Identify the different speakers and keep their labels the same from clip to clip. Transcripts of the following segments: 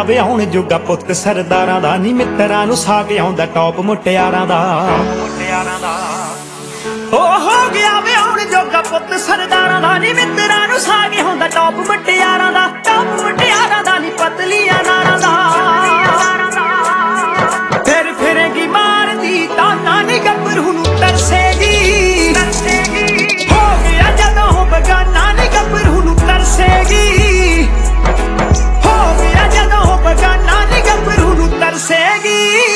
Speaker 1: ਗਿਆ ਵਿਆਹੁਣ ਜੋਗਾ ਪੁੱਤ ਸਰਦਾਰਾਂ ਦਾ ਨੀ ਮਿੱਤਰਾਂ ਨੂੰ ਸਾਕ ਆਉਂਦਾ ਟੌਪ ਮੁਟਿਆਰਾਂ ਦਾ ਹੋ ਗਿਆ ਵਿਆਹੁਣ ਜੋਗਾ ਪੁੱਤ ਸਰਦਾਰਾਂ ਦਾ ਨੀ ਮਿੱਤਰਾਂ ਨੂੰ ਸਾਕ ਆਉਂਦਾ ਟੌਪ ਮੁਟਿਆਰਾਂ ਦਾ ਨੀ ਪਤਲੀਆਂ ਨਾਰਾਂ ਦਾ ਫਿਰ ਫਿਰੇਗੀ ਮਾਰਦੀ ਤਾਨਾ ਨੀ ਗੱਭਰੂ ਨੂੰ ਤਰਸੇਗੀ ਹੋ ਗਿਆ ਜਦੋਂ ਬਗਾਨਾ ਨੀ ਗੱਭਰੂ ਨੂੰ ਤਰਸੇਗੀ ਹੋ ਗਿਆ ਜਦੋਂ ਬਗਾਨਾ ਨੀ ਗੱਭਰੂ ਨੂੰ ਤਰਸੇਗੀ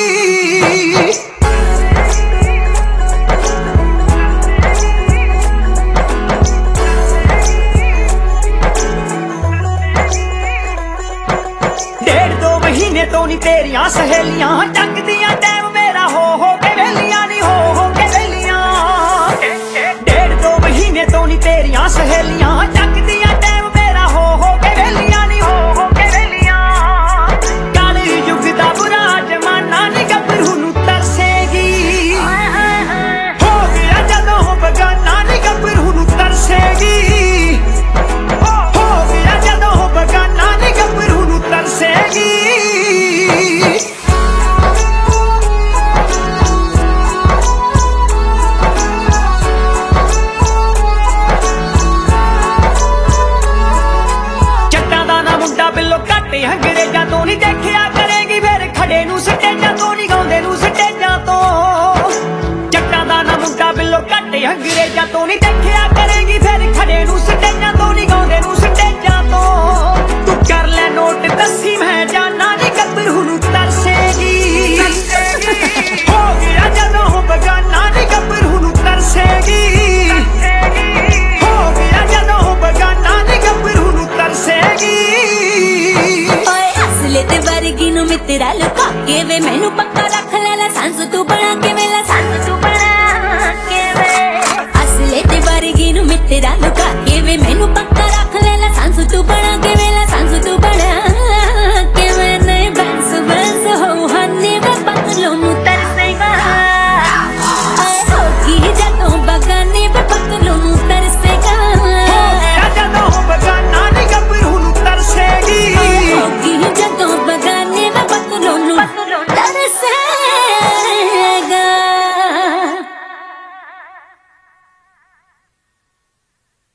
Speaker 1: महीने तो नी तेरियां सहेलियां टंगदियां टैम मेरा हो के वेलियां नी हो के वेलियां 1.5-2 महीने तो नी तेरियां सहेलियां टंगदियां टैम मेरा हो के वेलियां नी हो के वेलियां कल युग दा बुरा जमाना नी गभरू नू तरसेगी हो गया जदों बगाना नी गभरू नू तरसेगी हो गया जदों बगाना नी गभरू नू तरसेगी अंग्रेजा तो नहीं देखिया करेगी फिर खड़े नू स्टेजा तो नहीं गाउंदे नू स्टेजा तो जट्टां दा ना मुंडा बिल्लो घट अंग्रेजा तो नहीं देखिया करेगी फिर खड़े नू स्टेजा तो नहीं गाउंदे नू स्टेजा तो तू कर ले नोट दसी मैं जाना नी गभरू नू तरसेगी हो गया जदों बगाना नी गभरू नू तरसेगी हो गया जदों बगाना नी गभरू नू तरसेगी
Speaker 2: ते वर्गी नू मित्रा लुका के वे मैनू पक्का रख ले ला सांस तू बना के वेला सांस तू